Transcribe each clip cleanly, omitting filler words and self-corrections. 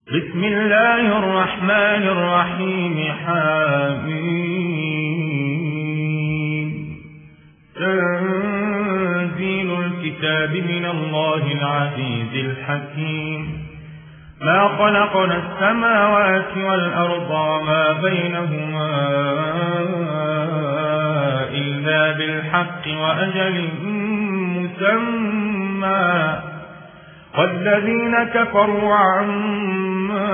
بسم الله الرحمن الرحيم. حميم. تنزيل الكتاب من الله العزيز الحكيم. ما خلقنا السماوات والأرض وما بينهما إلا بالحق وأجل مسمى والذين كفروا عما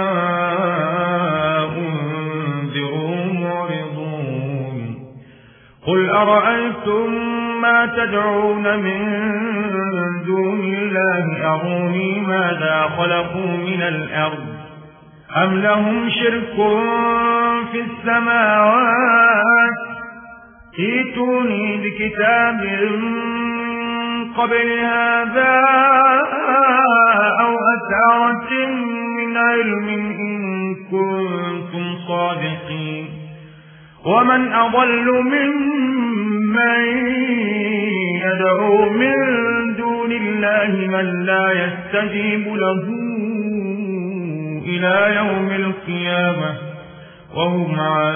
أنذروا معرضون. قل أرأيتم ما تدعون من دون الله أروني ماذا خلقوا من الأرض أم لهم شرك في السماوات ائتوني بكتاب قبل هذا أو أثارة من علم إن كنتم صادقين. ومن أضل ممن يدعو من دون الله من لا يستجيب له إلى يوم القيامة وهم عن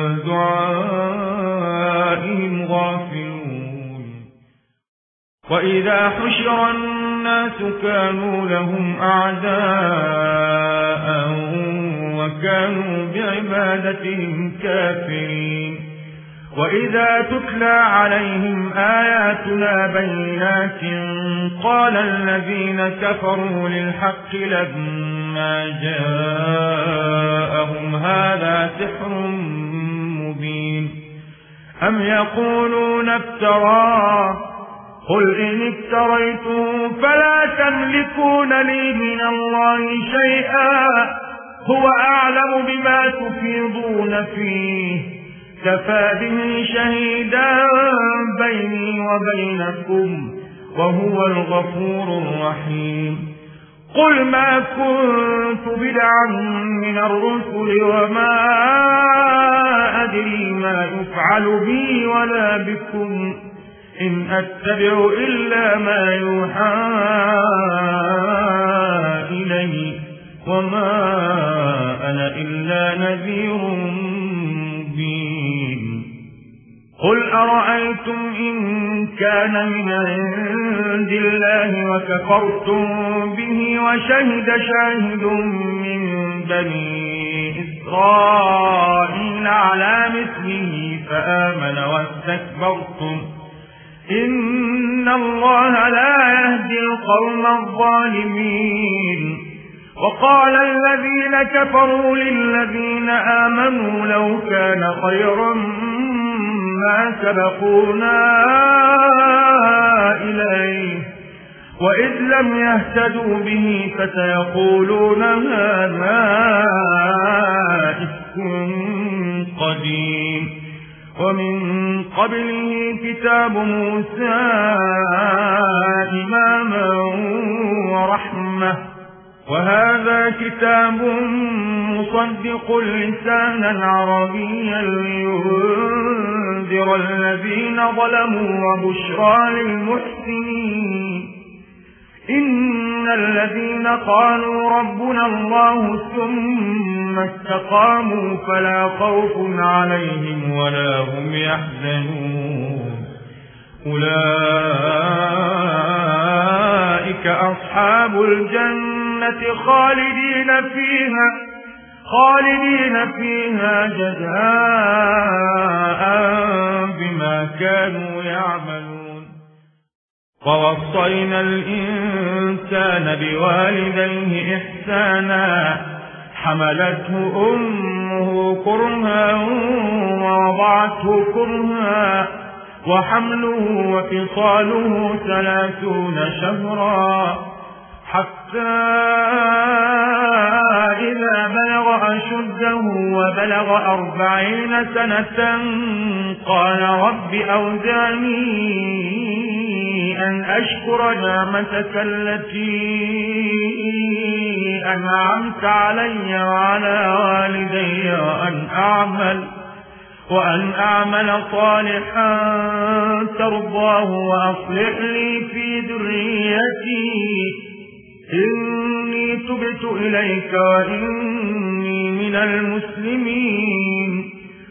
دعائهم غافلون. وإذا حشر الناس كانوا لهم أعداء وكانوا بعبادتهم كافرين. وإذا تتلى عليهم آياتنا بينات قال الذين كفروا للحق لما جاءهم هذا سحر مبين. أم يقولون افتراه قل إن افتريته فلا تملكون لي من الله شيئا هو أعلم بما تفيضون فيه كفى به شهيدا بيني وبينكم وهو الغفور الرحيم. قل ما كنت بدعا من الرسل وما أدري ما يفعل بي ولا بكم إن أتبع إلا ما يوحى إلي وما أنا إلا نذير مبين. قل أرأيتم إن كان من عند الله وكفرتم به وشهد شاهد من بني إسرائيل على مثله فآمن واستكبرتم إن الله لا يهدي القوم الظالمين. وقال الذين كفروا للذين آمنوا لو كان خيرا ما سبقونا إليه وإذ لم يهتدوا به فسيقولون هذا إفك قديم. ومن قبله كتاب موسى إماما ورحمة وهذا كتاب مصدق لسانا عربيا لينذر الذين ظلموا وبشرى للمحسنين. إن الذين قالوا ربنا الله ثم استقاموا فلا خوف عليهم ولا هم يحزنون أولئك أصحاب الجنة خالدين فيها جزاء بما كانوا يعملون. ووصينا الإنسان بوالديه إحسانا حملته أمه كرها ووضعته كرها وحمله وفصاله 30 شهرا حتى إذا بلغ أشده وبلغ 40 سنة قال رب أوزعني أن أشكر نعمتك التي أنعمت علي وعلى والدي وأن أعمل صالحا ترضاه وأصلح لي في ذريتي إني تبت إليك وإني من المسلمين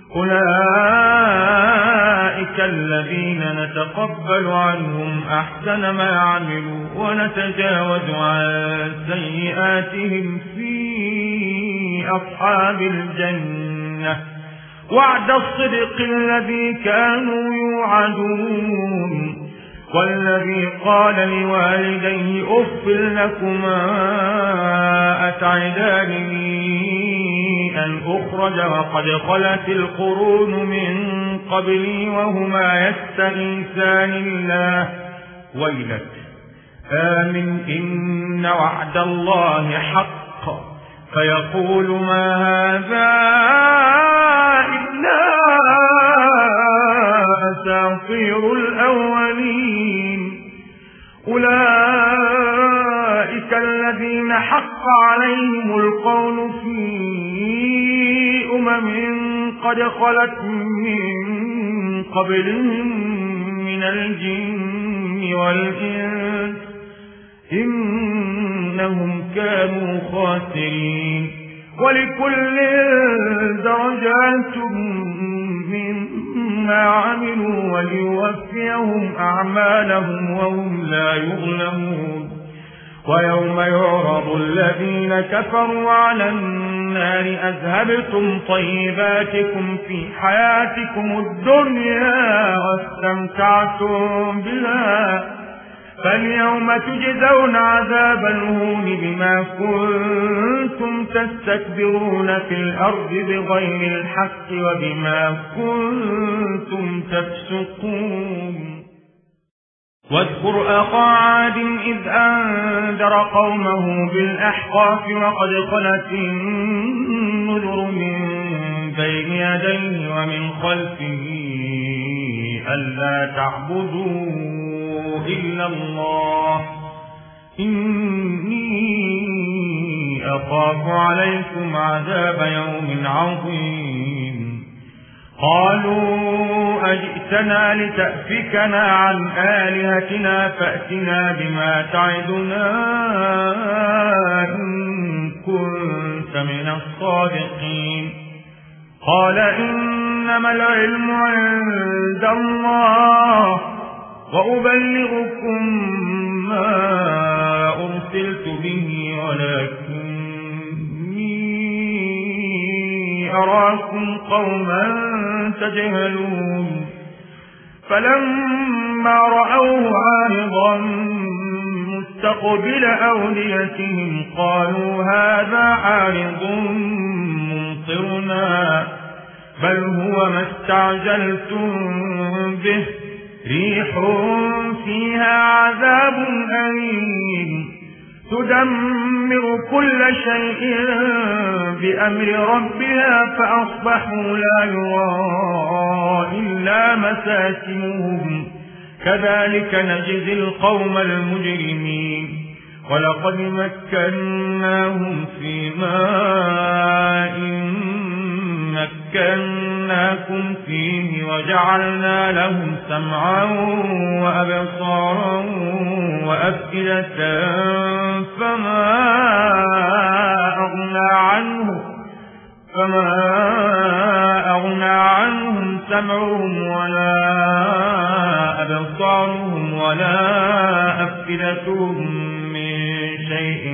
أولئك الذين نتقبل عنهم أحسن ما عملوا ونتجاوز عن سيئاتهم في أصحاب الجنة وعد الصدق الذي كانوا يوعدون والذي قال لوالديه أف لكما أتعدانني أن أخرج وقد خلت القرون من قبلي وهما يستغيثان الله ويلك آمن إن وعد الله حق فيقول ما هذا إلا أساطير الأولين أولئك الذين حق عليهم القول في قد خلت من قبلهم من الجن والإنس إنهم كانوا خاسرين ولكل درجات مما عملوا وليوفيهم أعمالهم وهم لا يظلمون ويوم يعرض الذين كفروا على النار أذهبتم طيباتكم في حياتكم الدنيا واستمتعتم بها فاليوم تجزون عذاب الهون بما كنتم تستكبرون في الأرض بغير الحق وبما كنتم تفسقون واذكر أخا عاد إذ أنذر قومه بالأحقاف وقد خلت النذر من بين يديه ومن خلفه ألا تعبدوا إلا الله إني أخاف عليكم عذاب يوم عظيم قالوا أجئتنا لتأفكنا عن آلهتنا فأتنا بما تعدنا إن كنت من الصادقين قال إنما العلم عند الله وأبلغكم ما أرسلت به ولكني أراكم قوما تجهلون فلما رأوه عارضا مستقبل أوديتهم قالوا هذا عارض ممطرنا بل هو ما استعجلتم به ريح فيها عذاب أليم تدمر كل شيء بأمر ربها فأصبحوا لا يرى إلا مساكنهم كذلك نجزي القوم المجرمين ولقد مكناهم في ماء مكناكم فيه وجعلنا لهم سمعا وأبصارا وأفئدة فما أغنى عنهم سمعهم ولا أبصارهم ولا أفئدتهم من شيء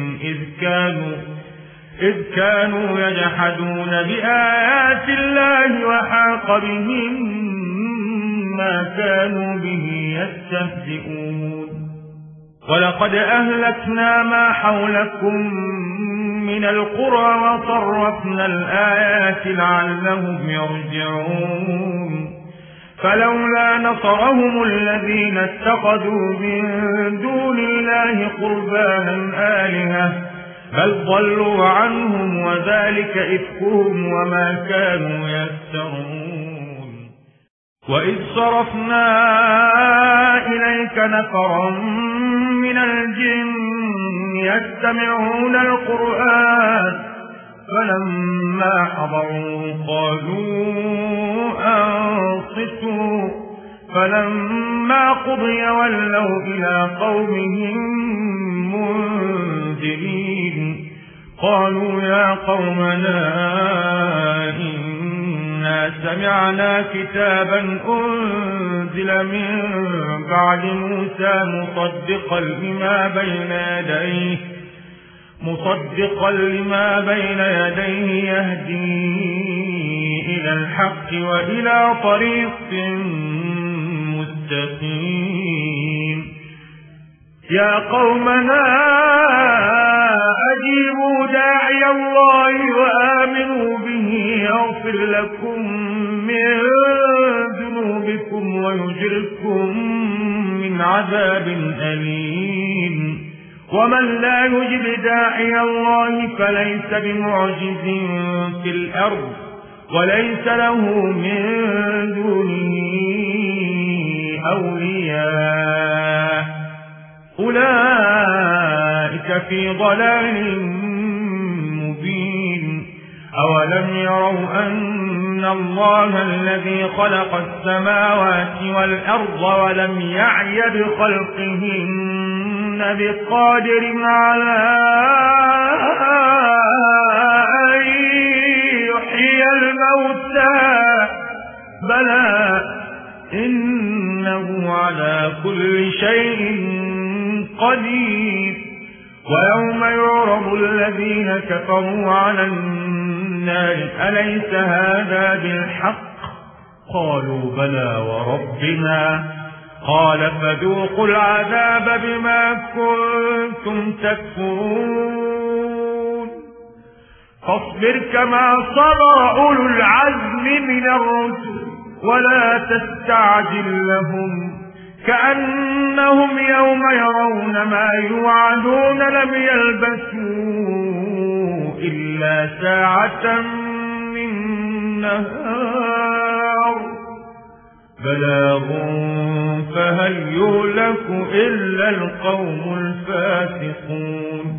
إذ كانوا يجحدون بآيات الله وحاق بهم ما كانوا به يستهزئون ولقد أهلكنا ما حولكم من القرى وصرفنا الآيات لعلهم يرجعون فلولا نصرهم الذين اتخذوا من دون الله قربانا آلهة بل ضلوا عنهم وذلك إفكهم وما كانوا يفترون وإذ صرفنا إليك نفرا من الجن يستمعون القرآن فلما حضروا قالوا أنصتوا فلما قضي ولوا إلى قومهم منذرين قالوا يا قومنا إنا سمعنا كتابا أنزل من بعد موسى مصدقا لما بين يديه يهدي إلى الحق وإلى طريق مستقيم يا قومنا أجيبوا داعي الله وآمنوا به يغفر لكم من ذنوبكم ويجركم من عذاب أليم ومن لا يجب داعي الله فليس بمعجز في الأرض وليس له من دونه أولياء أولئك في ضلال مبين أولم يروا أن الله الذي خلق السماوات والأرض ولم يعي بخلقهن بقادر على أن يحيي الموتى بلى إنه على كل شيء قدير ويوم يعرض الذين كفروا على النار أليس هذا بالحق قالوا بلى وربنا قال فذوقوا العذاب بما كنتم تكفرون فاصبر كما صبر أولو العزم من الرسل ولا تستعجل لهم كأنهم يوم يرون ما يوعدون لم يلبثوا إلا ساعة من نهار بلاغ فهل يهلك إلا القوم الفاسقون